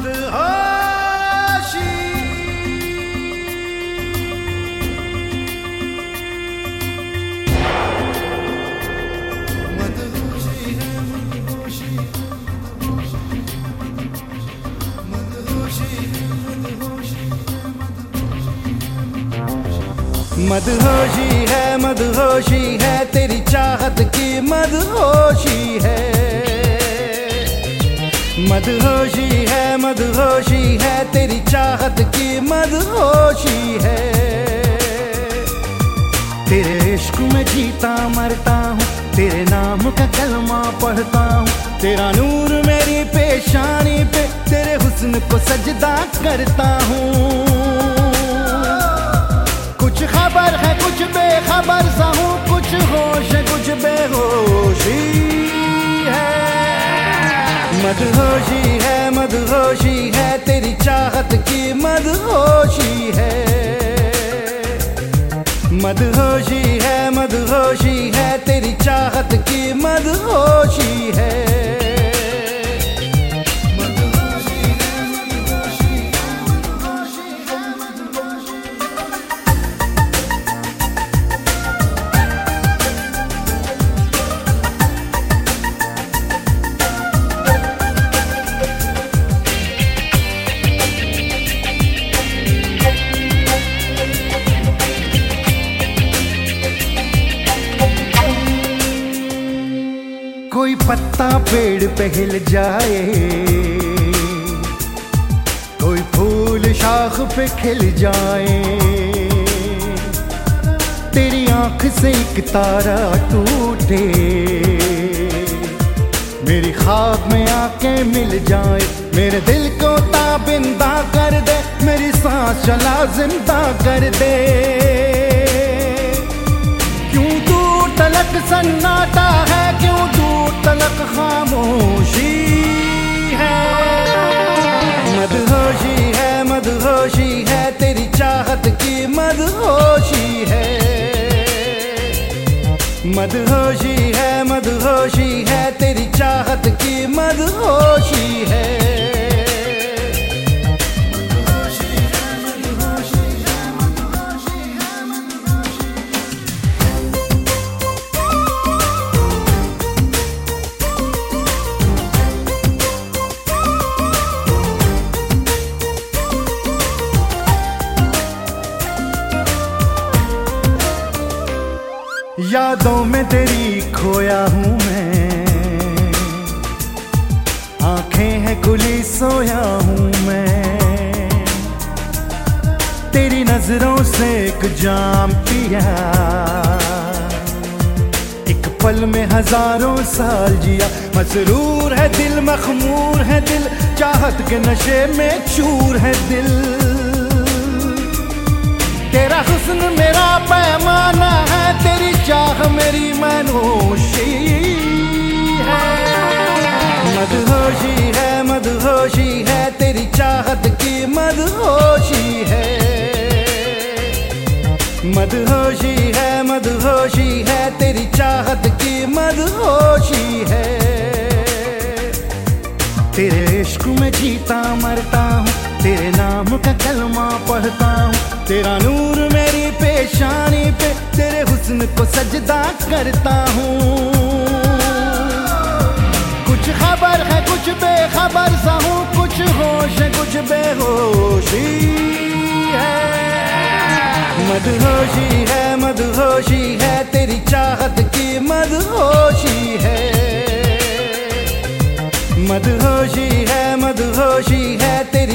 मदहोशी मदहोशी है मदहोशी मदहोशी है मदहोशी मदहोशी है मदहोशी है तेरी चाहत की मदहोशी है मदहोशी है मदहोशी है तेरी चाहत की मदहोशी है तेरे इश्क में जीता मरता हूँ तेरे नाम का कलमा पढ़ता हूँ तेरा नूर मेरी पेशानी पे तेरे हुस्न को सजदा करता हूँ कुछ खबर है कुछ बेखबर सा हूँ कुछ होश है कुछ बेहोशी है मदहोशी है तेरी चाहत की मदहोशी है मदहोशी है तेरी चाहत की मदहोशी है कोई पत्ता पेड़ पे हिल जाए कोई फूल शाख पे खिल जाए तेरी आंख से एक तारा टूटे मेरी ख्वाब में आके मिल जाए मेरे दिल को ताबिंदा कर दे मेरी सांस चला जिंदा कर दे क्यों दूर तलक सन्नाटा है क्यों दूर तलक खामोशी है मदहोशी है तेरी चाहत की मदहोशी है मदहोशी है तेरी चाहत की मदहोशी है यादों में तेरी खोया हूँ मैं आंखें हैं खुली सोया हूँ मैं तेरी नजरों से एक जाम पिया एक पल में हजारों साल जिया मसरूर है दिल मखमूर है दिल चाहत के नशे में चूर है दिल तेरा हुस्न मेरा पैमाना है तेरी चाह मेरी मनोशी है मदहोशी है तेरी चाहत की मदहोशी है मदहोशी है तेरी चाहत की मदहोशी है तेरे इश्क में जीता मरता हूँ तेरे नाम का कलमा पढ़ता हूँ तेरा नूर मेरी पेशानी पे तेरे हुस्न को सजदा करता हूँ कुछ खबर है कुछ बेखबर सा हूँ कुछ होश है कुछ बेहोशी है मदहोशी है तेरी चाहत की मदहोशी है मदहोशी है तेरी